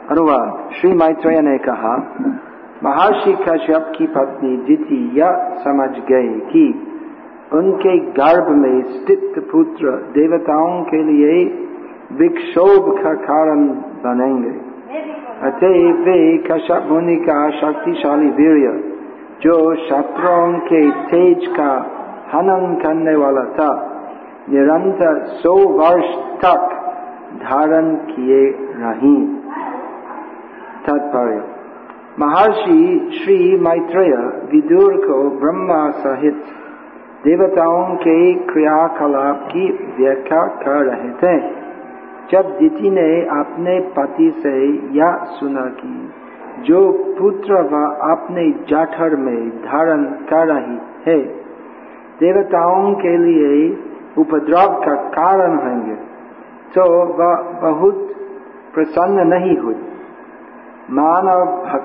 अनुवाद। श्री मैत्रेय ने कहा, महर्षि कश्यप की पत्नी दिति यह समझ गई कि उनके गर्भ में स्थित पुत्र देवताओं के लिए विक्षोभ का कारण बनेंगे। अतः वे कश्यप मुनि का शक्तिशाली वीर्य, जो शत्रुओं के तेज का हनन करने वाला था, निरंतर 100 वर्ष तक धारण किए रही। तात्पर्य: महर्षि श्री मैत्रेय विदुर को ब्रह्मा सहित देवताओं के क्रियाकलाप की व्याख्या कर रहे थे। जब दिति ने अपने पति से यह सुना कि जो पुत्र वह अपने जठर में धारण कर रही है देवताओं के लिए उपद्रव का कारण होंगे, तो वह बहुत प्रसन्न नहीं हुई। मानव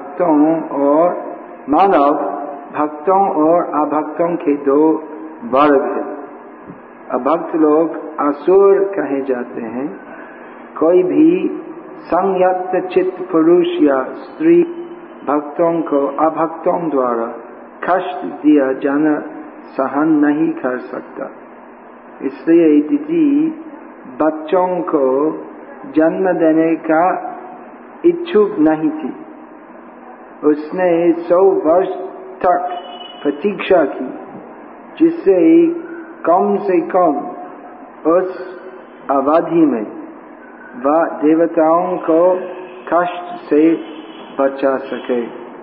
भक्तों और अभक्तों के 2 वर्ग हैं। अभक्त लोग असुर कहे जाते हैं। कोई भी संयत चित्त पुरुष या स्त्री भक्तों को अभक्तों द्वारा कष्ट दिया जाना सहन नहीं कर सकता। इसलिए दिति बच्चों को जन्म देने का इच्छुक नहीं थी। उसने 100 वर्ष तक प्रतीक्षा की, जिससे कम से कम उस अवधि में वह देवताओं को कष्ट से बचा सके।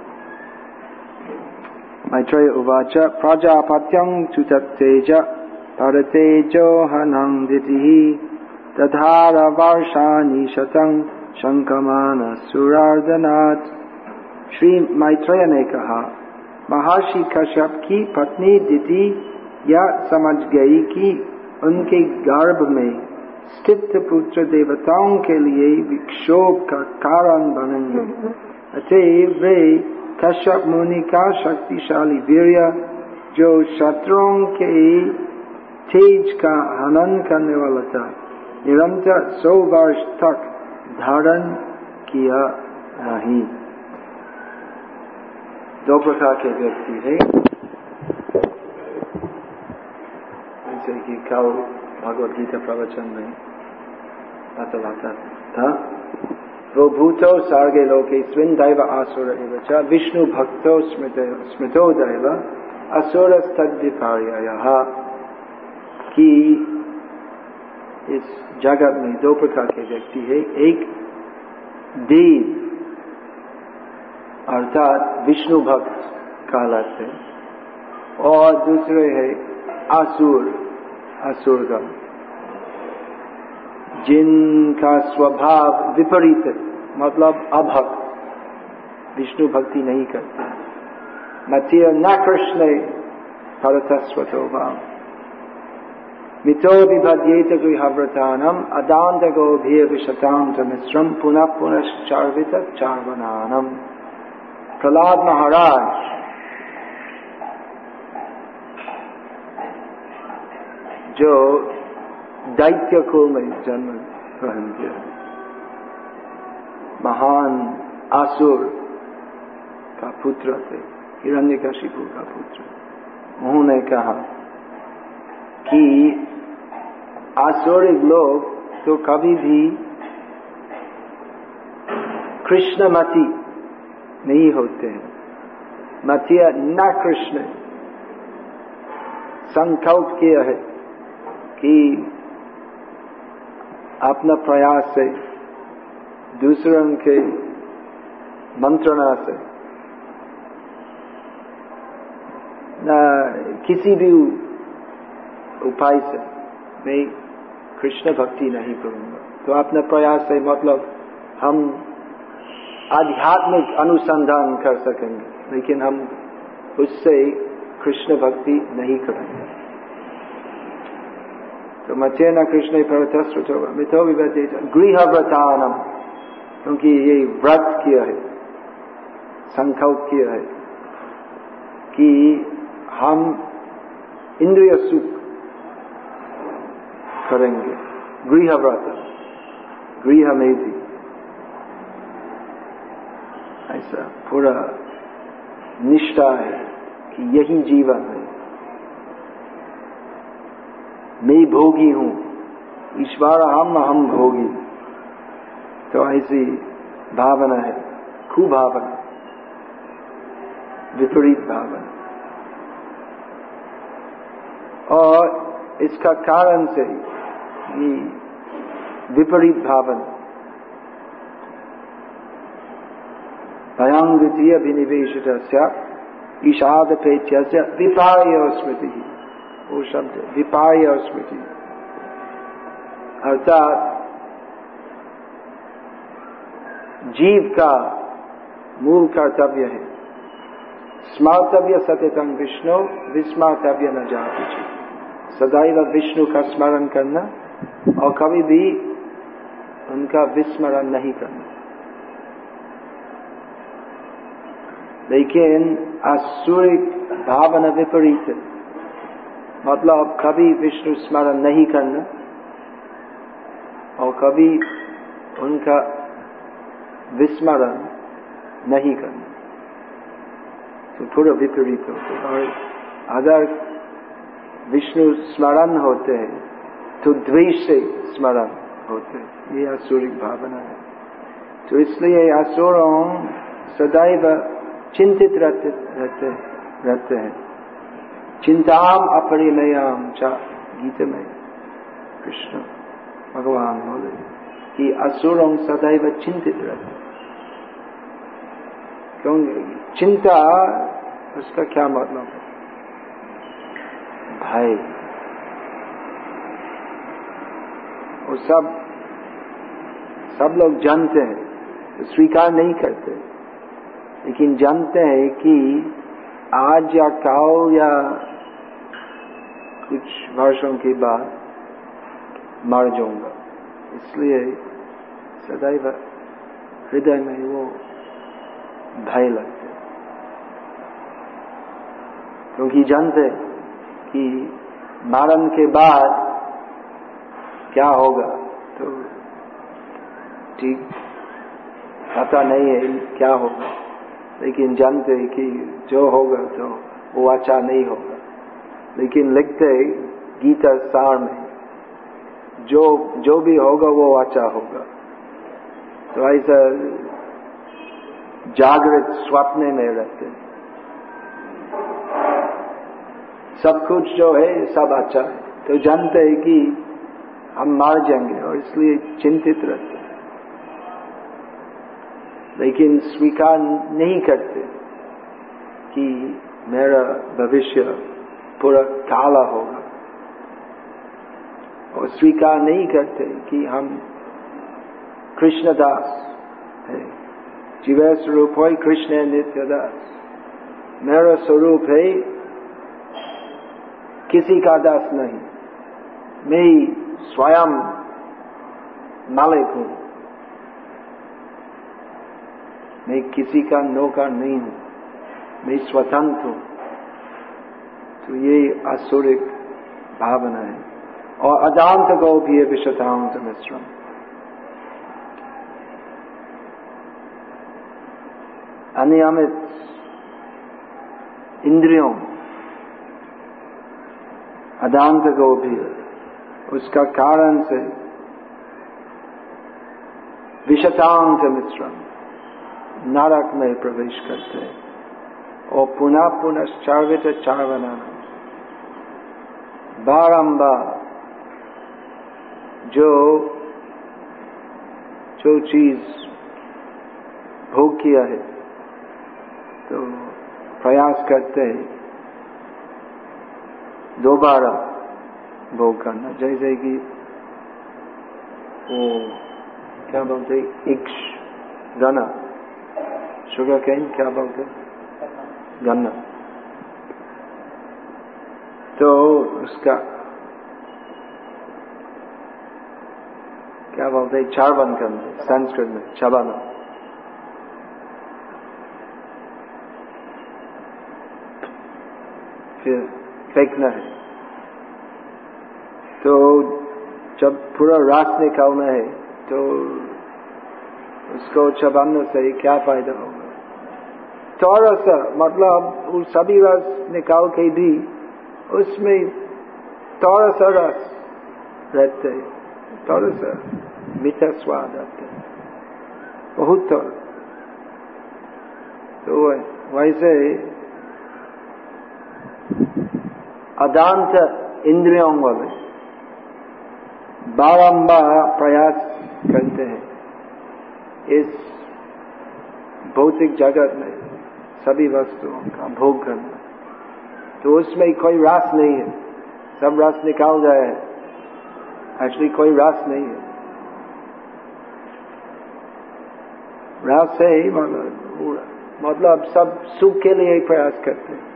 मैत्रेय उवाच प्रजापत्यं तु तत्तेज परतेजो हनं दितिः दधार वर्षाणि शतं शंकमान सुरार्दनाथ। श्री मैत्रेय ने कहा, महर्षि कश्यप की पत्नी दिति यह समझ गई कि उनके गर्भ में स्थित पुत्र देवताओं के लिए विक्षोभ का कारण बनेंगे। अतः वे कश्यप मुनि का शक्तिशाली वीर्य, जो शत्रुओं के तेज का हनन करने वाला था, निरंतर 100 वर्ष तक धारण किया रही। 2 प्रकार के व्यक्ति है, जैसे कि कल भगवद गीता प्रवचन में बतलाता था, वो भूतो सर्गे लोके स्विन दैव आसुर एव च विष्णु भक्तो स्मृतो दैव असुर तद्विपर्ययः, कि इस जगत में 2 प्रकार के व्यक्ति है। एक देव अर्थात विष्णु भक्त कहलाते, और दूसरे है असुरगण, जिनका स्वभाव विपरीत है, मतलब अभक्त, विष्णु भक्ति नहीं करते। मतिय न कृष्ण परतस्वतो भाव मितो विभद्येत गृहव्रतानम अदांत गोभीय विशताम मिश्रम पुनः पुनश्चार्वित चार्वनानम। प्रहलाद महाराज जो दैत्य कुल में जन्म ग्रहण किया, महान असुर का पुत्र थे, हिरण्यकशिपु का पुत्र। उन्होंने कहा कि आसुरिक लोग तो कभी भी कृष्णमति नहीं होते हैं। मतिया न कृष्ण संकल्प किया है कि अपना प्रयास से दूसरों के मंत्रणा से न किसी भी उपाय से मैं कृष्ण भक्ति नहीं करूंगा। तो अपने प्रयास से मतलब हम आध्यात्मिक अनुसंधान कर सकेंगे, लेकिन हम उससे कृष्ण भक्ति नहीं करेंगे। तो मचेन कृष्ण परतस्व मिथो विभजेत गृहव्रतानम, क्योंकि ये व्रत किया है, संकल्प किया है कि हम इंद्रिय सुख करेंगे। गृहव्रत, गृह में भी ऐसा पूरा निष्ठा है कि यही जीवन है, मैं भोगी हूं, ईश्वर हम भोगी। तो ऐसी भावना है, कुभावना, विपरीत भावना। और इसका कारण से ये विपरीत भावना भयांगति अभिनिवेशितस्य ईशादपेत्यस्य विपर्य स्मृति, वो शब्द विपर्य स्मृति, अर्थात जीव का मूल कर्तव्य है स्मर्तव्य सततं विष्णु विस्मर्तव्य न जाति, सदैव विष्णु का स्मरण करना और कभी भी उनका विस्मरण नहीं करना। लेकिन आसुरिक भावना विपरीत है, मतलब कभी विष्णु स्मरण नहीं करना और कभी उनका विस्मरण नहीं करना, तो पूरा विपरीत होते। और अगर विष्णु स्मरण होते हैं तो द्वेष से स्मरण होते हैं, ये आसुरिक भावना है। तो इसलिए असुरों सदैव चिंतित रहते हैं। चिंताम अपरिमेयम च, गीता में कृष्ण भगवान बोले कि असुरों सदैव चिंतित रहते हैं। क्योंकि चिंता उसका क्या मतलब है? भय। वो सब लोग जानते हैं, तो स्वीकार नहीं करते, लेकिन जानते हैं कि आज या कल या कुछ वर्षों के बाद मर जाऊंगा, इसलिए सदैव हृदय में वो भय लगते, क्योंकि जानते कि मरण के बाद क्या होगा तो ठीक पता नहीं है क्या होगा, लेकिन जानते कि जो होगा तो वो अच्छा नहीं होगा। लेकिन लिखते गीता सार में जो भी होगा वो अच्छा होगा। तो ऐसा जागृत स्वप्न में रहते, सब कुछ जो है सब अच्छा है, तो जानते हैं कि हम मर जाएंगे और इसलिए चिंतित रहते, लेकिन स्वीकार नहीं करते कि मेरा भविष्य पूरा काला होगा, और स्वीकार नहीं करते कि हम कृष्णदास है, जीव स्वरूप है कृष्ण नित्य दास, मेरा स्वरूप है किसी का दास नहीं, मैं स्वयं मालिक हूं, मैं किसी का नौकर नहीं हूं, मैं स्वतंत्र हूं। तो ये आसुरिक भावना है। और अदांत गौभीय विशतांत मिश्रम, अनियमित इंद्रियों, अदांत गौभीय, उसका कारण से विशतांत मिश्रम नरक में प्रवेश करते हैं, और पुनः पुनश्चार्वित चार्वना, बारंबार जो चीज भोग किया है तो प्रयास करते हैं दोबारा भोग करना। जैसे कि वो क्या बोलते, इक्ष गन्ना, शुगर केन क्या बोलते, गन्ना, तो उसका क्या बोलते हैं, चार्वन करना, संस्कृत में चबाना। फिर फेंकना है, तो जब पूरा रस निकालना है तो उसको चबाने से क्या फायदा होगा? थोड़ा सा मतलब सभी रस निकाल के भी उसमें थोड़ा सा रस रहते, थोड़ा सा मीठा स्वाद आता है, बहुत थोड़ा। तो वैसे अदांत इंद्रियों वाले बारंबार प्रयास करते हैं इस भौतिक जगत में सभी वस्तुओं का भोग करना, तो उसमें कोई रस नहीं है, सब रस निकाल जाए, एक्चुअली कोई रस नहीं है। रस है मतलब सब सुख के लिए प्रयास करते हैं।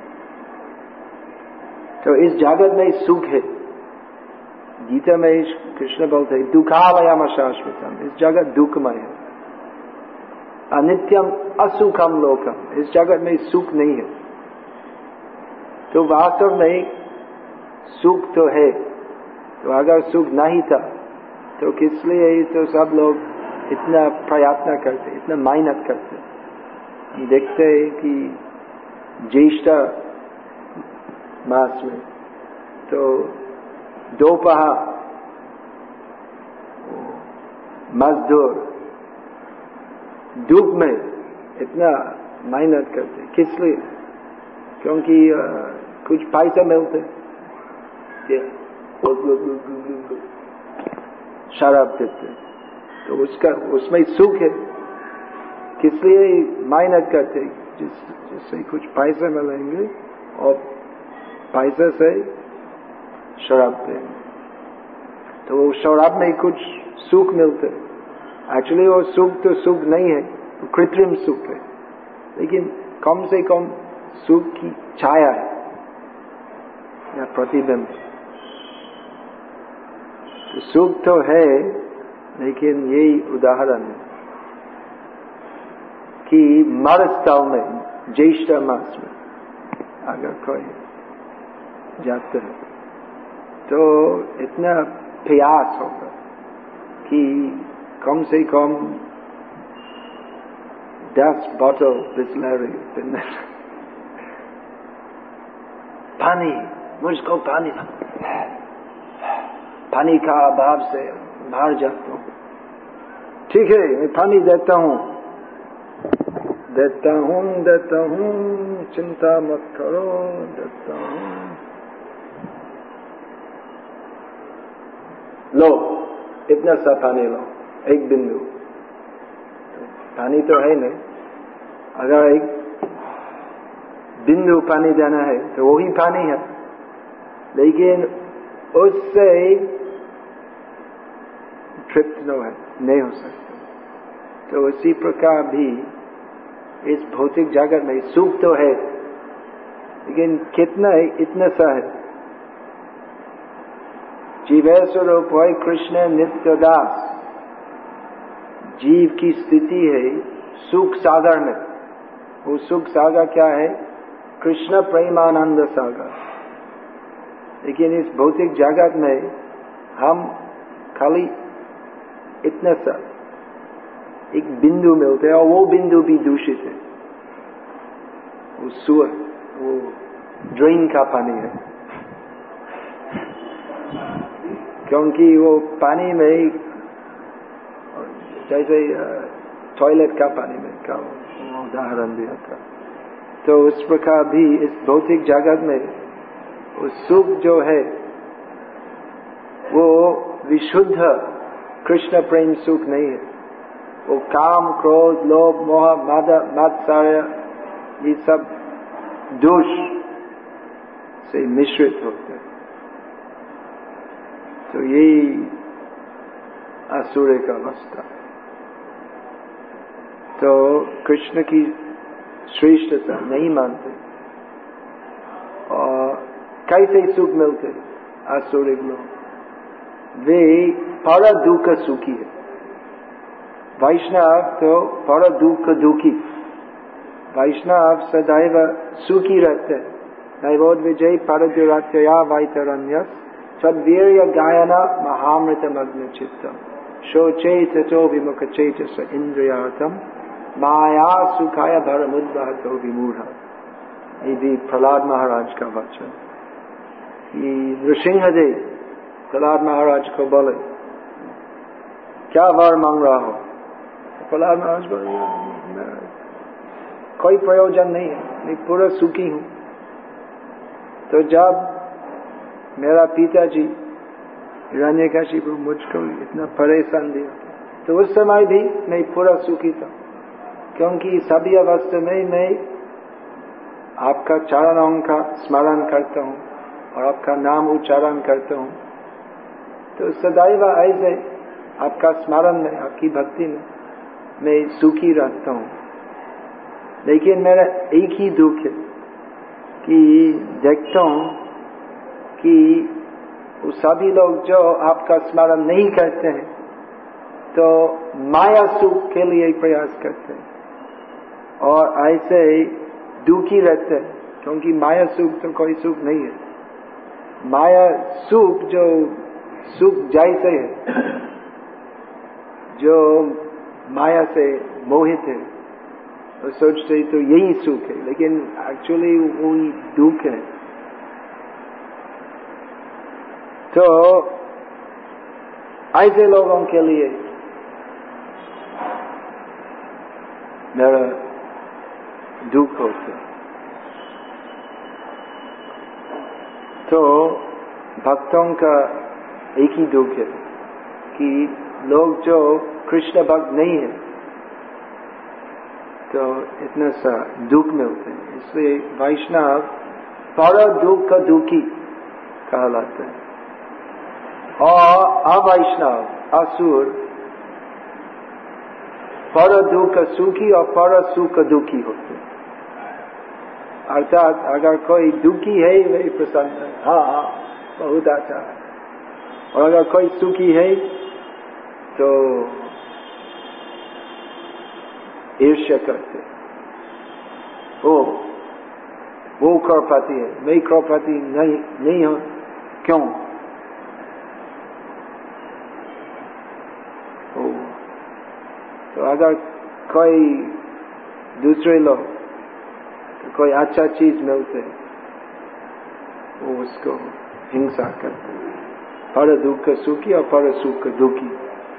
तो इस जगत में सुख है, गीता में कृष्ण बोलते हैं दुखालयम अशाश्वतम, इस जगत दुखमय है, अनित्यम असुखम लोकम, इस जगत में सुख नहीं है। तो वास्तव में सुख तो है, तो अगर सुख नहीं था तो किस लिए तो सब लोग इतना प्रयत्न करते, इतना मेहनत करते। हम देखते हैं कि ज्येष्ठ मास में तो दोपहर मजदूर धूप में इतना मेहनत करते, किस लिए? क्योंकि कुछ पैसा मिलते, शराब देते, तो उसमें सुख है, किस लिए मेहनत करते? जिससे कुछ पैसे मिलेंगे और पैसे से शराब देंगे, तो वो शराब में कुछ सुख मिलते। एक्चुअली वो सुख तो सुख नहीं है, तो कृत्रिम सुख है, लेकिन कम से कम सुख की छाया है या प्रतिबिंब। तो सुख तो है, लेकिन यही उदाहरण है कि मरुस्थल में ज्येष्ठ मास में अगर कोई जाते हैं तो इतना प्रयास होगा कि कम से कम 10 बोतल बिस्लरी पीने। पानी, मुझको पानी, पानी का अभाव से मार जाता हूँ। ठीक है, मैं पानी देता हूँ, चिंता मत करो, देता हूँ। लो, इतना सा पानी लो, एक बिंदु। पानी तो है नहीं, अगर एक बिंदु पानी देना है तो वही पानी है, लेकिन उससे तृप्त नहीं हो सकता। तो उसी प्रकार भी इस भौतिक जगत में सुख तो है, लेकिन कितना है, इतना सा है। जीवेश्वर कृष्ण नित्य दास, जीव की स्थिति है सुख सागर में। वो सुख सागर क्या है? कृष्ण प्रेमानंद सागर। लेकिन इस भौतिक जगत में हम खाली इतना सा एक बिंदु मिलते हैं, और वो बिंदु भी दूषित है, वो सुअर, वो ड्रेन का पानी है, क्योंकि वो पानी में जैसे टॉयलेट का पानी में का उदाहरण दिया था। तो उस प्रकार भी इस भौतिक जगत में वो सुख जो है वो विशुद्ध कृष्ण प्रेम सुख नहीं है। वो काम, क्रोध, लोभ, मोह, मात्सर्य, ये सब दोष से मिश्रित होते हैं। तो यही असुर का अवस्था। तो कृष्ण की श्रेष्ठता नहीं मानते, और कैसे सुख मिलते असुरिक लोग? वे पर दुख सुखी है। वैष्णव तो पर दुख दुखी। वैष्णव सदैव सुखी रहते हैं। नैवोद विजय पर दुरात्या वैतरण्य सद्वीर्य गायना महामृत मग्न चित्तम शोचे ततो विमुख चेतस इंद्रियार्थम माया सुखाय भरमुद्वहतो विमूढ़। ये भी प्रहलाद महाराज का वचन। नृसिंहदेव प्रहलाद महाराज को बोले क्या वर मांग रहा हो? प्रहलाद महाराज बोले कोई प्रयोजन नहीं है, मैं पूरा सुखी हूं। तो जब मेरा पिताजी हिरण्यकशिपु मुझको इतना परेशान दिया, तो उस समय भी मैं पूरा सुखी था, क्योंकि सभी अवस्था में मैं आपका चरणों का स्मरण करता हूँ और आपका नाम उच्चारण करता हूँ। तो सदैव ऐसे आपका स्मरण में, आपकी भक्ति में मैं सुखी रहता हूँ। लेकिन मेरा एक ही दुख है कि देखता हूँ कि वो सभी लोग जो आपका स्मरण नहीं करते हैं तो माया सुख के लिए प्रयास करते हैं और ऐसे दुखी रहते हैं, क्योंकि माया सुख तो कोई सुख नहीं है। माया सुख जो सुख जैसे है, जो माया से मोहित है, तो सोचते तो यही सुख है, लेकिन एक्चुअली वही दुख है। तो ऐसे लोगों के लिए मेरा दुख होता। तो भक्तों का एक ही दुख है कि लोग जो कृष्ण भक्त नहीं है तो इतना सा दुख मिलते हैं। इसलिए वैष्णव पर दुख का दुखी कहलाते हैं और अवैष्णव असुर पर दुख सुखी और पर सुख दुखी होते हैं। अर्थात अगर कोई दुखी है वही प्रसन्न है, हाँ बहुत अच्छा है, और अगर कोई सुखी है तो ईर्ष्या करते, वो करोड़पति है, मैं करोड़पति नहीं हूं, क्यों? तो अगर कोई दूसरे लोग कोई अच्छा चीज मिलते वो उसको हिंसा करते, पर दुख सुखी और पर सुख दुखी।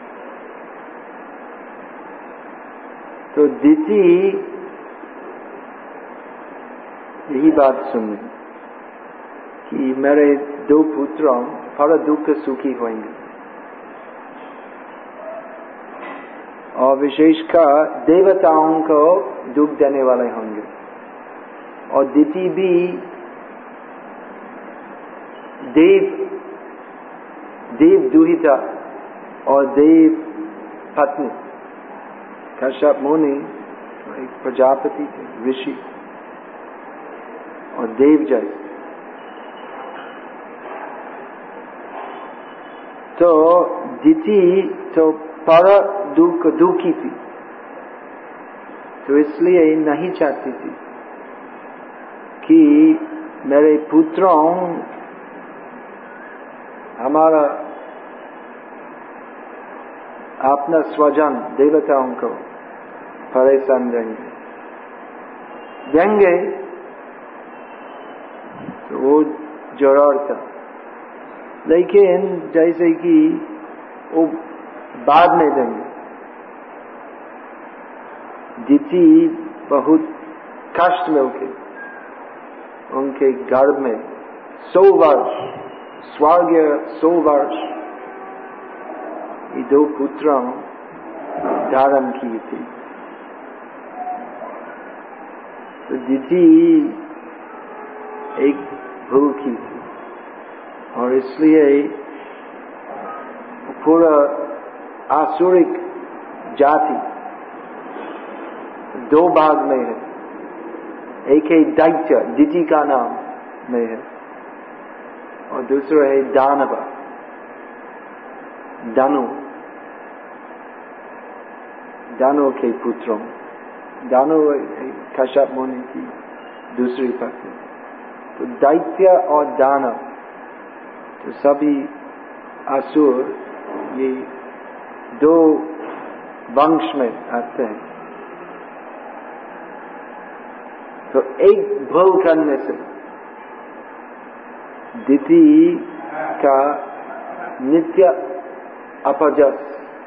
तो दीति यही बात सुनी कि मेरे दो पुत्रों पर दुख सुखी होंगे और विशेषकर देवताओं को दुख देने वाले होंगे। और दीति भी देव दुहिता और देव पत्नी। कश्यप मुनि एक प्रजापति थे, ऋषि और देव जैसे। तो दीति तो पर दुख दुखी थी, तो इसलिए नहीं चाहती थी कि मेरे पुत्रों हमारा अपना स्वजन देवताओं को परेशान देंगे तो वो जरूर था, लेकिन जैसे कि वो बाद में देंगे। दीति बहुत कष्ट में उनके गर्भ में 100 वर्ष स्वर्गीय 100 वर्ष ये दो पुत्रों धारण की थी। तो दीति एक भूखी थी और इसलिए पूरा आसुरिक जाति 2 भाग में है। एक है दैत्य, दीति का नाम में है, और दूसरा है दानव, दानव के पुत्रों। दानव कश्यप मुनि की दूसरी पत्नी। तो दैत्य और दानव तो सभी असुर ये 2 वंश में आते हैं। तो एक भूल करने से द्वितीय का नित्य अपजस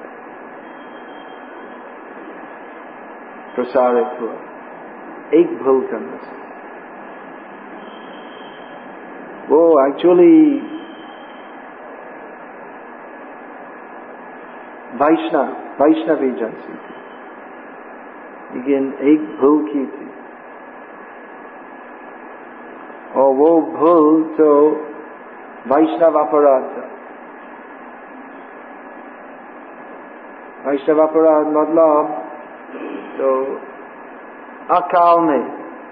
प्रसारित हुआ, एक भूल करने से। वो एक्चुअली वैष्णवी एजेंसी थी, लेकिन एक भूल की थी, और वो भूल तो वैष्णव अपराध था। वैष्णव अपराध मतलब तो अकाल में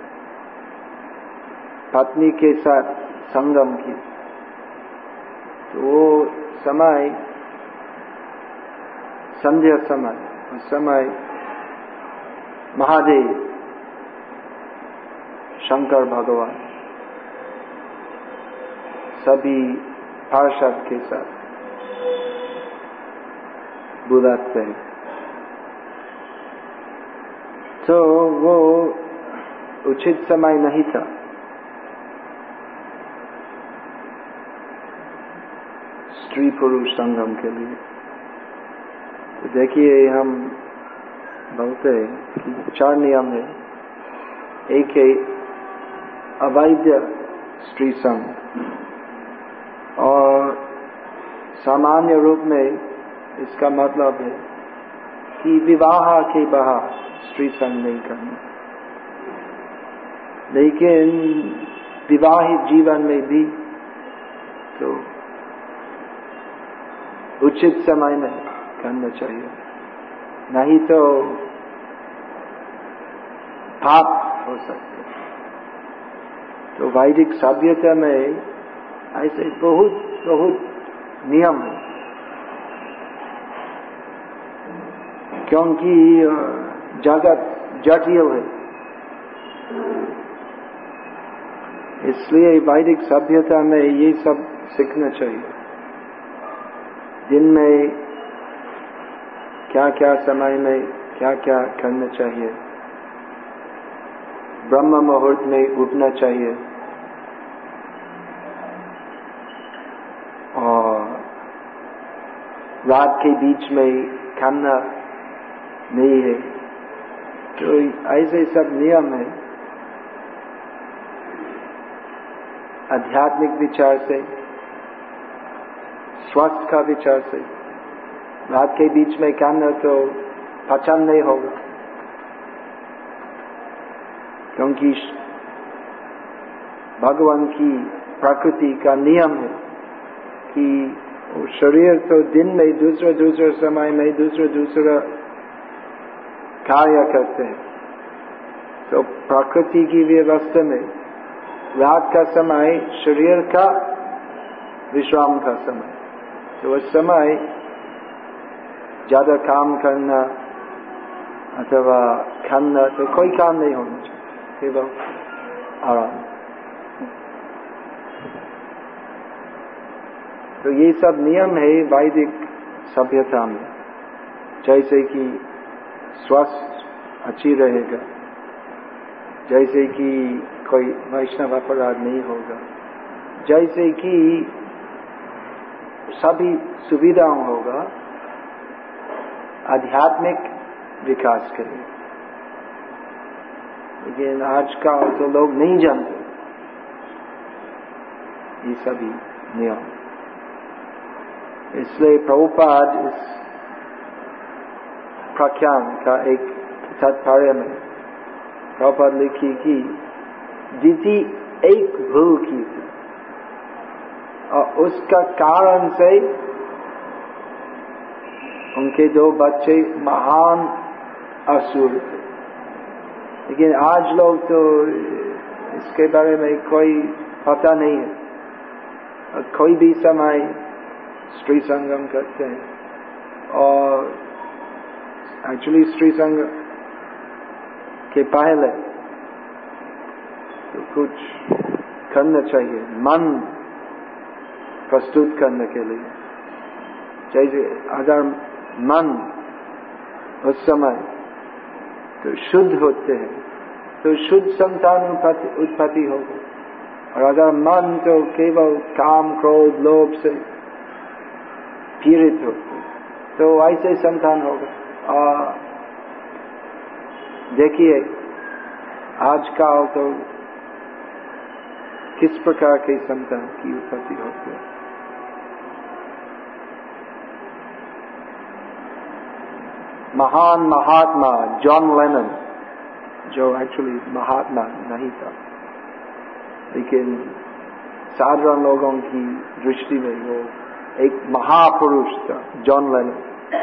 पत्नी के साथ संगम की, तो वो समय संध्या समय, उस समय महादेव शंकर भगवान सभी पार्षद के साथ बुलाते हैं, तो वो उचित समय नहीं था। स्त्री पुरुष संगम के लिए। तो देखिए, हम बोलते हैं कि 4 नियम है। एक है अवैध स्त्री संग, और सामान्य रूप में इसका मतलब है कि विवाह के बाहर स्त्री संग नहीं करना, लेकिन विवाहित जीवन में भी तो उचित समय में करना चाहिए, नहीं तो पाप हो सकते। तो वैदिक सभ्यता में ऐसे बहुत बहुत नियम है, क्योंकि जगत जटिल है, इसलिए वैदिक सभ्यता में ये सब सीखना चाहिए। दिन में क्या क्या समय में क्या क्या करना चाहिए, ब्रह्म मुहूर्त में उठना चाहिए, और रात के बीच में खाना नहीं है। तो ऐसे सब नियम है आध्यात्मिक विचार से, स्वास्थ्य का विचार से। रात के बीच में खाना तो पचन नहीं होगा, क्योंकि भगवान की प्रकृति का नियम है कि शरीर तो दिन में दूसरे समय में दूसरा कार्य करते हैं। तो प्रकृति की व्यवस्था में रात का समय शरीर का विश्राम का समय, तो उस समय ज्यादा काम करना अथवा खाना तो कोई काम नहीं होना चाहिए, केवल आराम। तो ये सब नियम है वैदिक सभ्यता में, जैसे कि स्वास्थ्य अच्छी रहेगा, जैसे कि कोई वैष्णव अपराध नहीं होगा, जैसे कि सभी सुविधाओं होगा, आध्यात्मिक विकास के लिए। लेकिन आजकल तो लोग नहीं जानते ये सभी नियम, इसलिए प्रभुपाद इस प्रख्यान का एक तात्पर्य में प्रभुपाद लिखी कि दीदी एक भूल की थी, और उसका कारण से उनके 2 बच्चे महान असुर थे। लेकिन आज लोग तो इसके बारे में कोई पता नहीं है, और कोई भी समय स्त्री संगम करते हैं, और एक्चुअली स्त्री संग के पहले तो कुछ करना चाहिए मन प्रस्तुत करने के लिए। जैसे अगर मन उस समय तो शुद्ध होते हैं, तो शुद्ध संतान उत्पत्ति होगी। और अगर मन तो केवल काम क्रोध लोभ से पीड़ित हो तो ऐसे संतान होगा। और देखिए आजकल तो किस प्रकार के संतान की उत्पत्ति होती है। महान महात्मा जॉन लेनन, जो एक्चुअली महात्मा नहीं था लेकिन साधारण लोगों की दृष्टि में वो एक महापुरुष था, जॉन लेनन।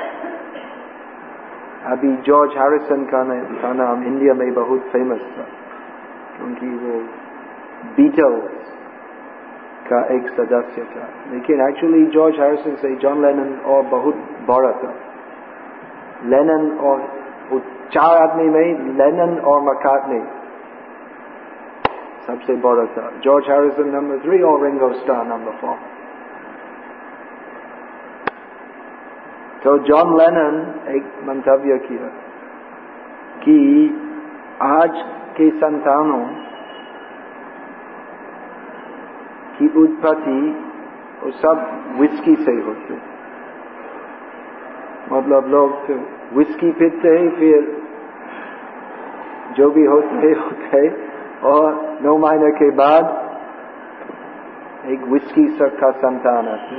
अभी जॉर्ज हैरिसन का नाम इंडिया में बहुत फेमस था क्योंकि वो बीटल्स का एक सदस्य था, लेकिन एक्चुअली जॉर्ज हैरिसन से जॉन लेनन और बहुत बड़ा था। लेनन और चार आदमी में लेनन और मैकार्टनी सबसे बड़ा था। जॉर्ज हैरिसन नंबर 3 और रिंगो स्टार नंबर 4। तो जॉन लेनन एक मंतव्य किया कि आज के संतानों की उत्पत्ति वो सब विस्की से होते, मतलब लोग तो विस्की पीते हैं फिर जो भी होते और 9 महीने के बाद एक विस्की का संतान आते।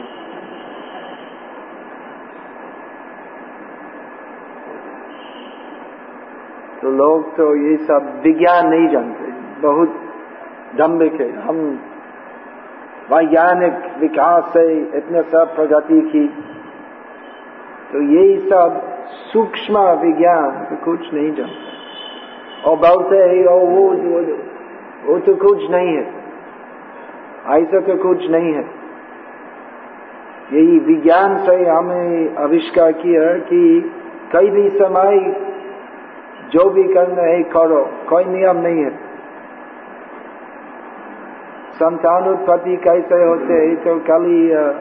तो लोग तो ये सब विज्ञान नहीं जानते, बहुत दम्भिक है। हम वैज्ञानिक विकास से इतना सब प्रगति की, तो यही सब सूक्ष्म विज्ञान तो कुछ नहीं जानते और बोलते हैं वो तो कुछ नहीं है, ऐसा तो कुछ नहीं है। यही विज्ञान से हमें आविष्कार किया कि कई भी समय जो भी करना है करो, कोई नियम नहीं है। संतान उत्पत्ति कैसे होते है तो खाली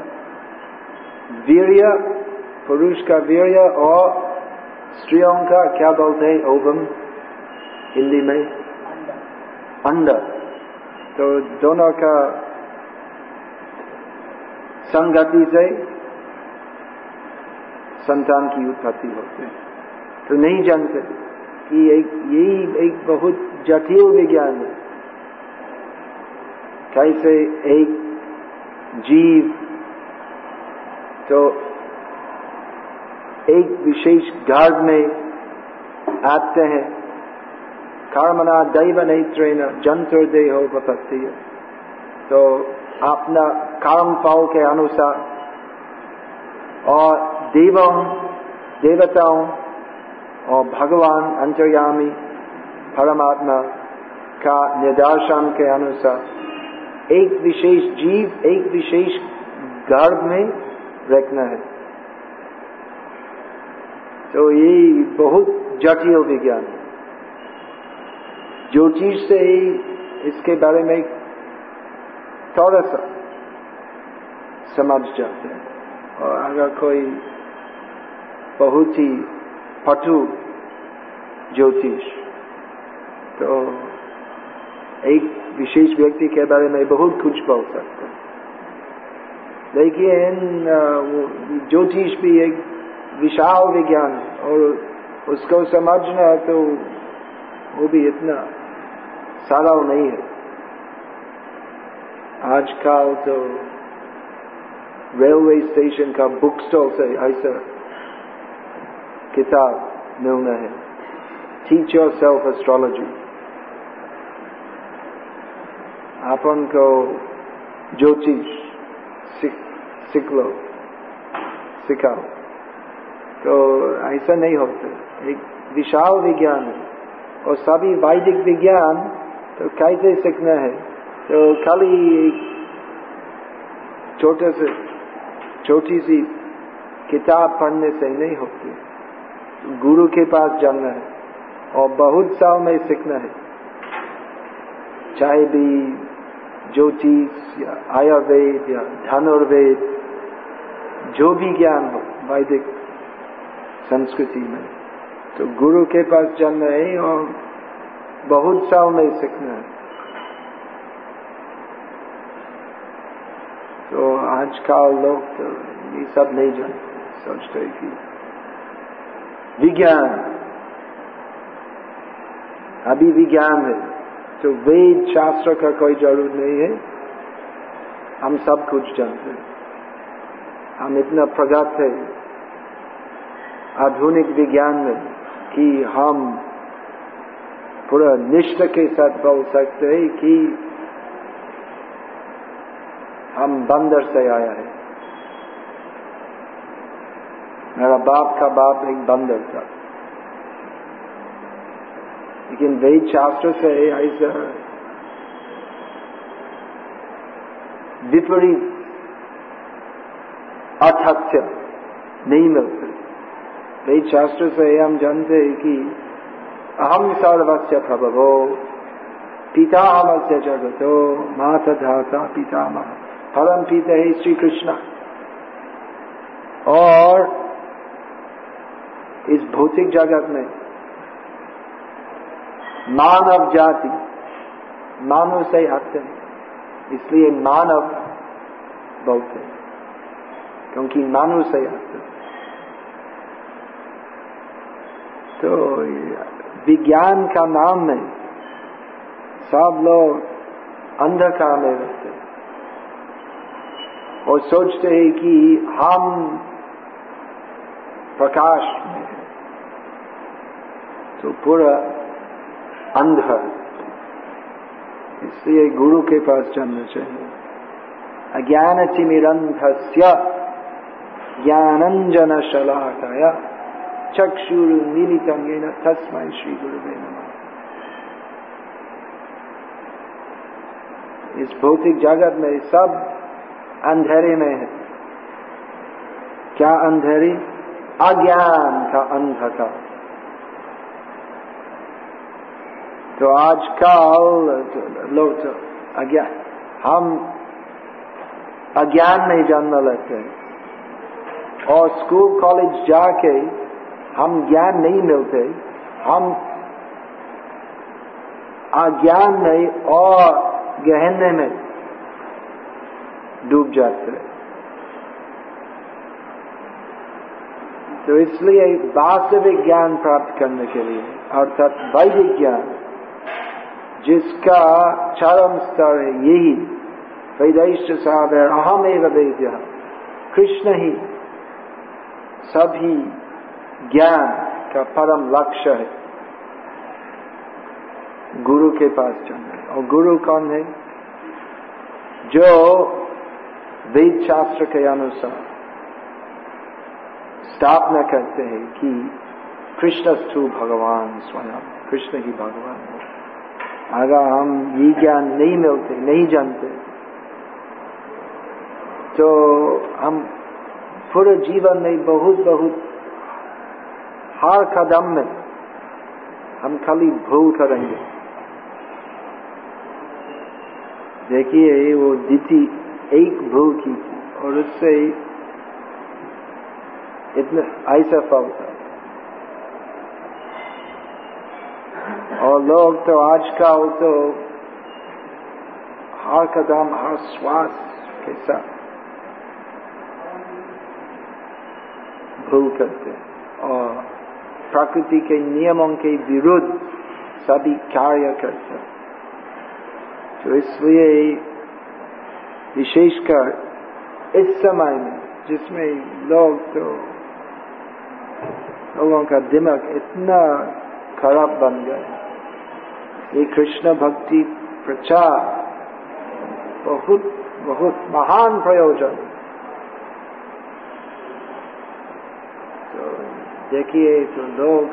वीर्य, पुरुष का वीर्य और स्त्रियों का क्या बोलते हैं ओवम हिंदी में, अंडा। तो दोनों का संगति से संतान की उत्पत्ति होती है। तो नहीं जानते कि यही एक बहुत जटिल विज्ञान है, कैसे एक जीव तो एक विशेष गर्भ में आते हैं। कर्मणा दैवनेत्रेण जन्तुर्देहो भवति, तो अपना कर्म फल के अनुसार और देवताओं और भगवान अंतर्यामी परमात्मा का निर्देशन के अनुसार एक विशेष जीव एक विशेष गर्भ में रखना है। तो ये बहुत जटिल विज्ञान है। ज्योतिष से इसके बारे में थोड़ा सा समझ जाते हैं, और अगर कोई बहुत ही पटु ज्योतिष तो एक विशेष व्यक्ति के बारे में बहुत कुछ बोल सकते हैं। लेकिन ज्योतिष भी एक विशाल विज्ञान है और उसको समझना तो वो भी इतना सरल नहीं है। आजकल तो रेलवे स्टेशन का बुक स्टॉल से ऐसा किताब मिलना है, टीच योरसेल्फ एस्ट्रोलॉजी। अपन को ज्योतिष सिखाओ, तो ऐसा नहीं होता। एक विशाल विज्ञान है और सभी वैदिक विज्ञान तो कैसे सीखना है, तो खाली छोटी सी किताब पढ़ने से नहीं होती, गुरु के पास जाना है और बहुत साल में सीखना है। चाहे भी ज्योतिष या आयुर्वेद या धनुर्वेद, जो भी ज्ञान हो वैदिक संस्कृति में, तो गुरु के पास जाना है और बहुत साल में सीखना है। तो आजकल लोग तो ये सब नहीं जानते, सोचते हैं कि विज्ञान, अभी विज्ञान है तो वेद शास्त्र का कोई जरूरत नहीं है, हम सब कुछ जानते हैं, हम इतना प्रगत है आधुनिक विज्ञान में कि हम पूरा निष्ठा के साथ बोल सकते हैं कि हम बंदर से आया है। मेरा बाप का बाप एक बंदर था, लेकिन वेद शास्त्र से ऐसा विपरीत अर्थात्य नहीं मिलते। वेद शास्त्र से हम जानते हैं कि अहम सर्वस्य प्रभवो पितामहस्य जगतो माता धाता पितामह, परम पिता है श्री कृष्ण। और इस भौतिक जगत में मानव जाति मानव से आते हैं, इसलिए मानव बोलते हैं, क्योंकि मानव से आते हैं। तो विज्ञान का नाम में सब लोग अंधकार में रहते हैं और सोचते हैं कि हम प्रकाश में हैं, तो पूरा अंधकार। इसलिए गुरु के पास जाना चाहिए। अज्ञानतिमिरन्धस्य ज्ञानंजन शलाकया चक्षुरुन्मीलितं येन तस्मै श्री गुरुवे नमः। इस भौतिक जगत में सब अंधेरे में है। क्या अंधेरे? अज्ञान का अंधकार। तो आजकल लोग तो अज्ञान, हम अज्ञान में जन्म लेते हैं और स्कूल कॉलेज जाके हम ज्ञान नहीं मिलते, हम अज्ञान में और गहने में डूब जाते हैं। तो इसलिए वास्तविक ज्ञान प्राप्त करने के लिए, अर्थात वैदिक ज्ञान जिसका चरम स्तर है, यही वेदैश्च सावेर अहमेव वेद्यः, कृष्ण ही सभी ज्ञान का परम लक्ष्य है। गुरु के पास जाना है। और गुरु कौन है? जो वेद शास्त्र के अनुसार स्थापना करते हैं कि कृष्णस्तु भगवान स्वयं, कृष्ण ही भगवान है। अगर हम ये ज्ञान नहीं मिलते, नहीं जानते, तो हम पूरे जीवन में बहुत हर कदम में हम खाली भूल करेंगे। देखिए वो दीदी एक भूल की थी और उससे इतना ऐसा फल था। और लोग तो आजकल तो हर कदम हर श्वास के साथ भूल करते हैं और प्रकृति के नियमों के विरुद्ध सभी कार्य करते हैं। तो इसलिए विशेषकर इस समय में जिसमें लोगों का दिमाग इतना खराब बन गया, ये कृष्ण भक्ति प्रचार बहुत महान प्रयोजन। तो देखिए तो लोग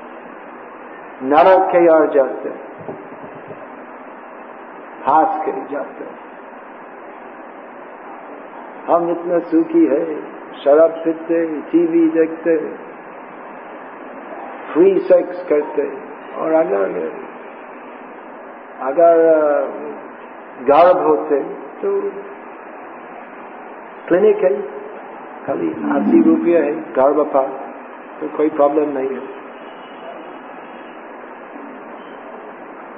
नरक के ओर जाते, हास के जाते। हम इतना सुखी है, शराब पीते, टीवी देखते, फ्री सेक्स करते, और अगर गर्भ होते तो क्लिनिक है, खाली 80 रुपया है गर्भपात, तो कोई प्रॉब्लम नहीं है।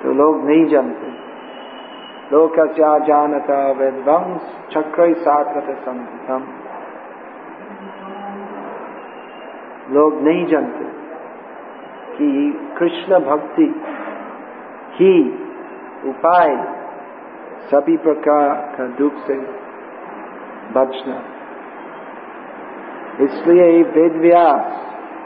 तो लोग नहीं जानते। लोकस्या जानता विद्वांस चक्र साकृत संहितम। लोग नहीं जानते कि कृष्ण भक्ति ही उपाय सभी प्रकार का दुख से बचना। इसलिए वेद व्यास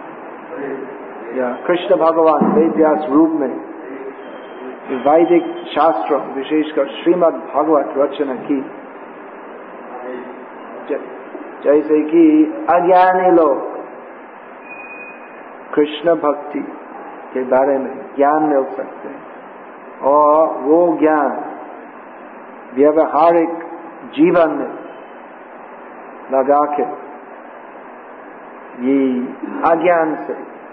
या कृष्ण भगवान वेद व्यास रूप में वैदिक शास्त्रों विशेषकर श्रीमद् भागवत रचना की। जैसे कि अज्ञानी लोग कृष्ण भक्ति के बारे में ज्ञान मिल सकते हैं और वो ज्ञान व्यवहारिक जीवन में लगा के ये अज्ञान से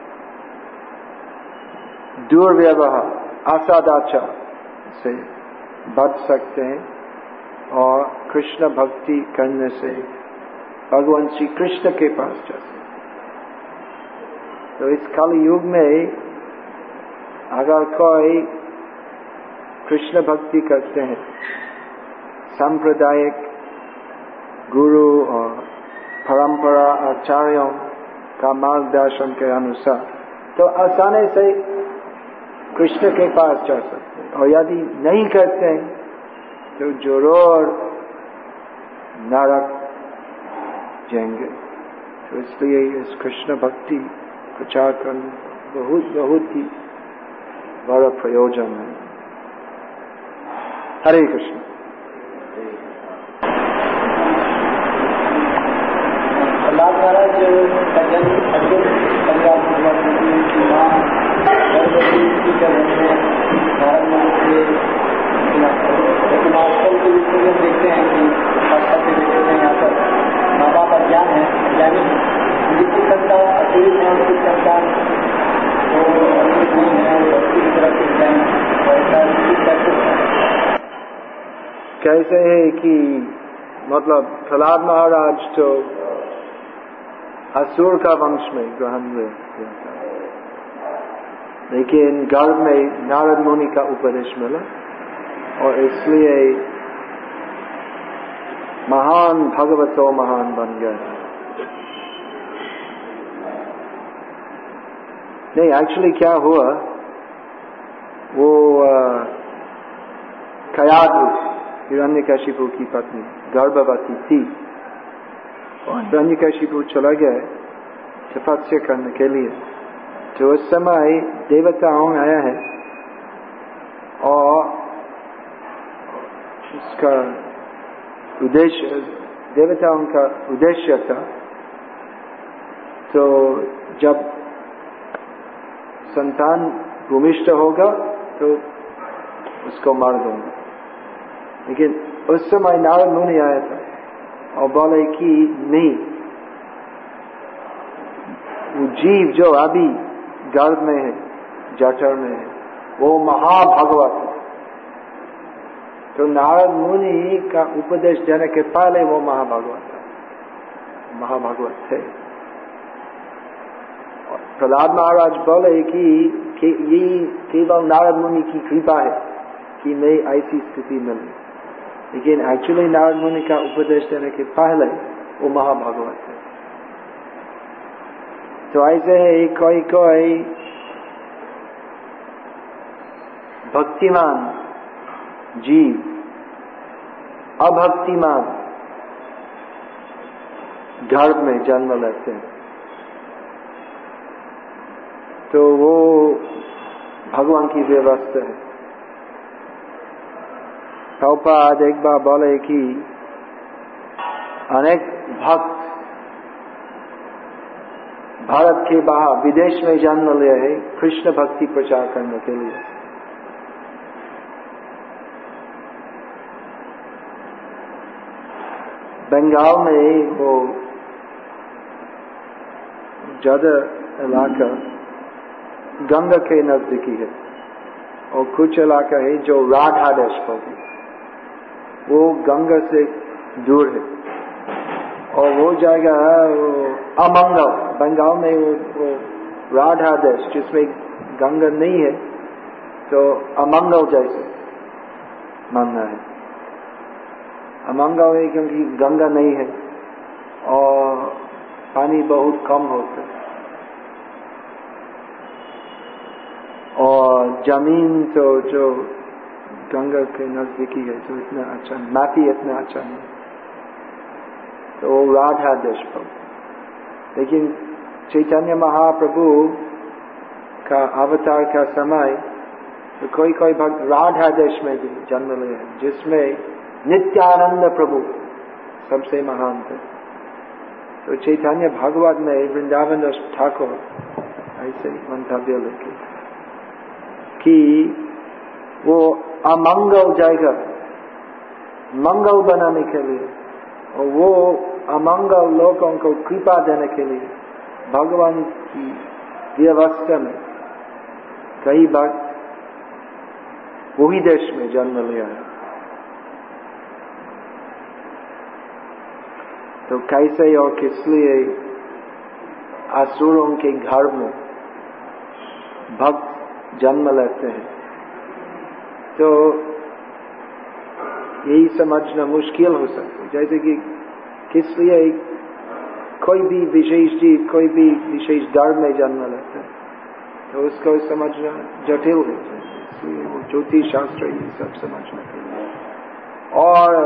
दुर्व्यवहार असदाचार से बच सकते हैं और कृष्ण भक्ति करने से भगवान श्री कृष्ण के पास जा सकते। तो इस कलि युग में अगर कोई कृष्ण भक्ति करते हैं सांप्रदायिक गुरु और परंपरा आचार्यों का मार्गदर्शन के अनुसार, तो आसानी से कृष्ण के पास जा सकते हैं। और यदि नहीं करते हैं तो जरूर नरक जाएंगे। तो इसलिए इस कृष्ण भक्ति प्रचार करना बहुत बहुत ही बड़ा प्रयोजन है। हरे कृष्ण। प्रहलाद महाराज का जन्म अर्जुन परिवार में हुआ, उनकी मां गर्भवती थी जब उन्होंने भारत में से लेकिन आजकल के युग में देखते हैं कि खासतौर से देखते हैं यहाँ पर माँ बाप अज्ञान है, अज्ञानी जिसकी संतान अतीत है उनकी संतान वो अतीत नहीं है, वो भक्ति की तरफ से ज्ञान कैसे है कि मतलब प्रहलाद महाराज तो असुर का वंश में ग्रहण हुए, लेकिन गर्भ में नारद मुनि का उपदेश मिला और इसलिए महान भगवतो महान बन गए। नहीं, एक्चुअली क्या हुआ, वो कयाधु हिरण्यकशिपु की पत्नी गर्भवती थी और हिरण्यकशिपु चला गया तपस्या करने के लिए। तो उस समय देवताओं आया है और उसका उद्देश्य, देवताओं का उद्देश्य था तो जब संतान भूमिष्ठ होगा तो उसको मार दूंगा। लेकिन उस समय नारद मुनि आया था और बोले कि नहीं, वो जीव जो अभी गर्भ में है, जठर में है, वो महाभगवत है। तो नारद मुनि का उपदेश देने के पहले वो महाभगवत था, महाभगवत थे। प्रहलाद महाराज बोले कि ये केवल नारद मुनि की कृपा है कि मैं ऐसी स्थिति मिली, लेकिन एक्चुअली नारद मुनि का उपदेश देने के पहले वो महाभगवत है। तो ऐसे है कोई कोई भक्तिमान जीव अभक्तिमान गर्भ में जन्म लेते हैं, तो वो भगवान की व्यवस्था है। प्रभुपाद एक बार बोले कि अनेक भक्त भारत के बाहर विदेश में जन्म लिए है कृष्ण भक्ति प्रचार करने के लिए। बंगाल में वो ज्यादा इलाका गंगा के नजदीकी है और कुछ इलाका है जो राधा देश बोलते, वो गंगा से दूर है और वो जगह अमंगल, बंगाल में वो राधा देश जिसमें गंगा नहीं है, तो तो अमंगल जैसे मानना है। अमंगल है क्योंकि गंगा नहीं है और पानी बहुत कम होता है और जमीन तो जो गंगा के नजदीकी है तो इतना अच्छा, माटी इतना अच्छा नहीं, तो राधा देश पर। लेकिन चैतन्य महाप्रभु का अवतार का समय तो कोई कोई भक्त राधा देश में भी जन्म लिए, जिसमें नित्यानंद प्रभु सबसे महान थे। तो चैतन्य भागवत में वृंदावन दास ठाकुर ऐसे मंतव्य लिखे कि वो अमंगल जाएगा मंगल बनाने के लिए, और वो अमंगल लोगों को कृपा देने के लिए भगवान की व्यवस्था में कई बार वही देश में जन्म लिया है। तो कैसे और किस लिए असुरों के घर में भक्त जन्म लेते हैं, तो यही समझना मुश्किल हो सकता है। जैसे कि किस लिए कोई भी विशेष जीव कोई भी विशेष धर्म में जन्म लेता है, तो उसको समझना जटिल है। इसलिए वो ज्योतिष शास्त्र ये सब समझना चाहिए। और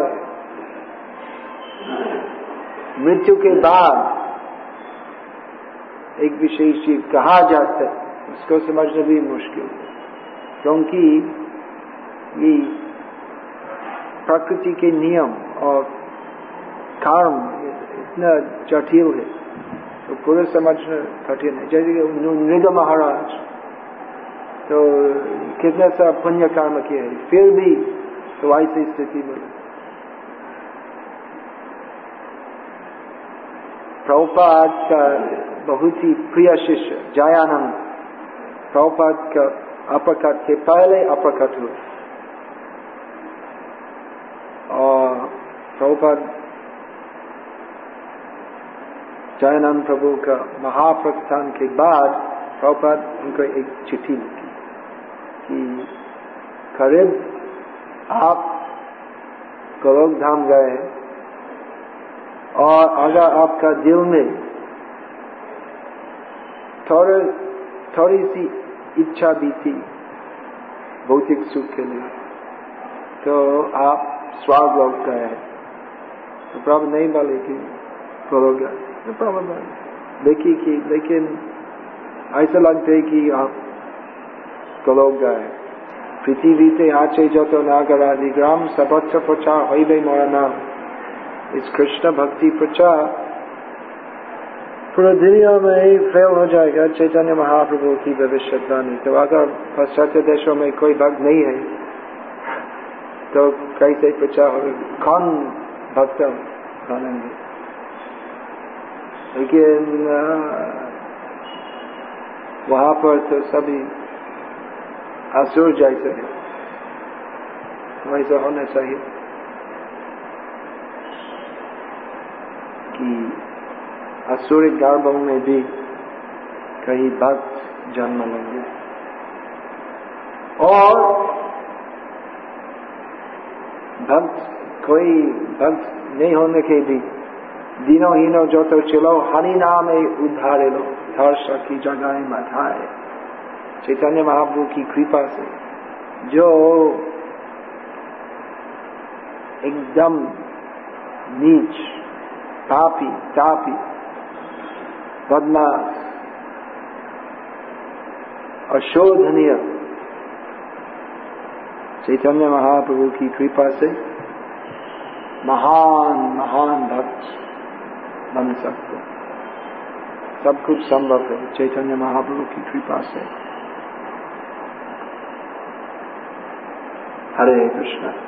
मृत्यु के बाद एक विशेष जीव कहा जाता है, उसको समझना भी मुश्किल है, क्योंकि ये प्रकृति के नियम और कर्म इतना जटिल है, तो पूरा समझना कठिन है। जैसे कि नृग महाराज तो कितना सा पुण्य कर्म किया है, फिर भी तो ऐसी स्थिति में प्रभुपाद का बहुत ही प्रिय शिष्य जयानंद प्रभुपाद का अपरकट के पहले अपरकट हुए, और प्रभुपाद जयानंद प्रभु का महाप्रस्थान के बाद प्रभुपाद उनको एक चिट्ठी लिखी कि करीब आप गोलोक धाम गए और अगर आपका दिल में थोड़ी सी इच्छा भी थी भौतिक सुख के लिए, तो आप स्वर्ग लोक गए हैं। तो प्रभु नहीं बोले कि गोलोक गए, तो प्रभु देखिए कि लेकिन ऐसा लगता है कि आप गोलोक गए। पृथ्वीते आचे जतो नागरादि ग्राम सबत्र प्रचार हईबे मोरा नाम। इस कृष्ण भक्ति प्रचार पूरा दुनिया में फेल हो जाएगा चैतन्य महाप्रभु की भविष्यवाणी। तो अगर पाश्चात्य देशों में कोई भक्त नहीं है तो कैसे प्रचार होगा, कौन भक्त बनेंगे? लेकिन वहां पर तो सभी असुर जैसे है, वैसा होना चाहिए कि असुर गर्भों में भी कई भक्त जन्म लेंगे। और भक्त कोई भक्त नहीं होने के भी दिनों हीनो जो तो चलो हरि नाम उद्धारे लो धर्ष की जगह मथाए। चैतन्य महाप्रभु की कृपा से जो एकदम नीच पापी तापी बदमाश अशोधनीय चैतन्य महाप्रभु की कृपा से महान महान भक्त बन सकते, सब कुछ संभव है चैतन्य महाप्रभु की कृपा से। हरे कृष्ण।